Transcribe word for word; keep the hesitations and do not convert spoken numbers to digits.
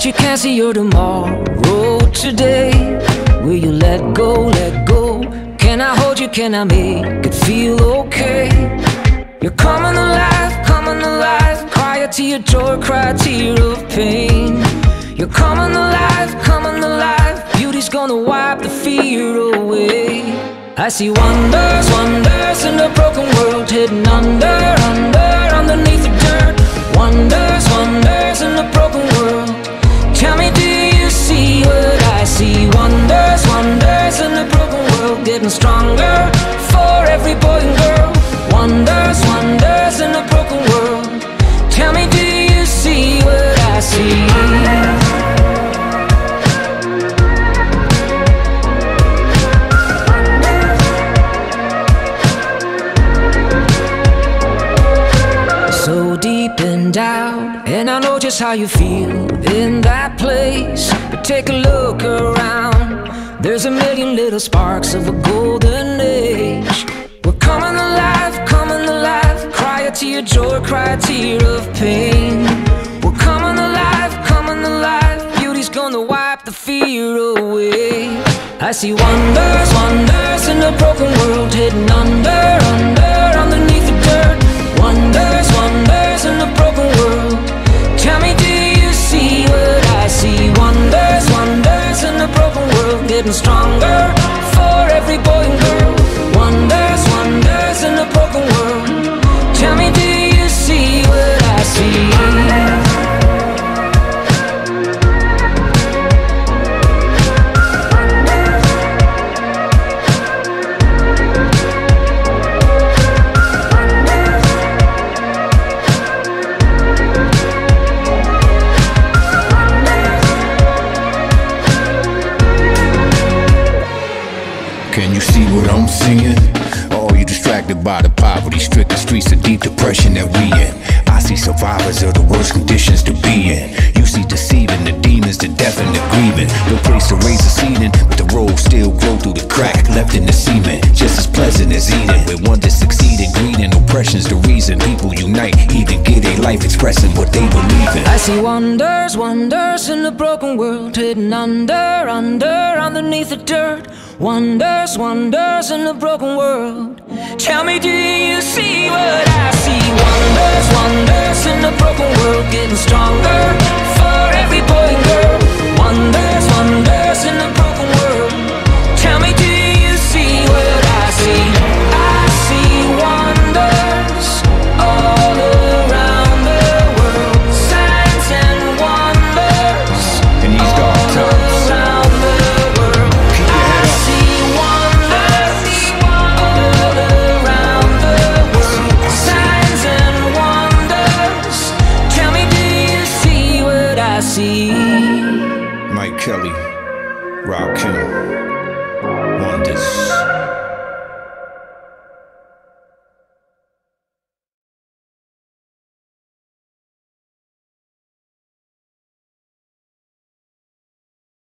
you can't see your tomorrow today. Will you let go, let go? Can I hold you, can I make it feel okay? You're coming alive, coming alive. Cry a tear, joy, cry a tear of pain. You're coming alive, coming alive. Beauty's gonna wipe the fear away. I see wonders, wonders in a broken world, hidden under, under, underneath the dirt. Wonders, wonders in a broken world. Tell me, do you see what I see? Wonders, wonders in a broken world, getting stronger for every boy and girl. Wonders, wonders in a broken world. Tell me, do you see what I see? So deep in doubt, and I know just how you feel in that place. But take a look around, there's a million little sparks of a golden age. We're coming alive, coming alive. Cry a tear, joy, cry a tear of pain. We're coming alive, coming alive. Beauty's gonna wipe the fear away. I see wonders, wonders in a broken world, hidden under, under, underneath the dirt. Wonders, wonders in a broken world. Tell me, do you see what I see? Wonders, wonders in a broken world, getting stronger for every boy and girl. Wonders, wonders in a broken world. Tell me, do you see what I see? Can you see what I'm seeing? Or are you distracted by the poverty-stricken streets of deep depression that we in? I see survivors of the worst conditions to be in. You see deceiving, the demons, the death and the grieving. No place to raise a seeding, but the road still grow through the crack left in the cement. Just as pleasant as eating, where one that succeeding, greed and oppression's the reason. People unite, even get a life expressing what they believe in. I see wonders, wonders in a broken world, hidden under, under, underneath the dirt. Wonders, wonders in a broken world. Tell me, do you see what I see? Wonders, wonders in a broken world, getting stronger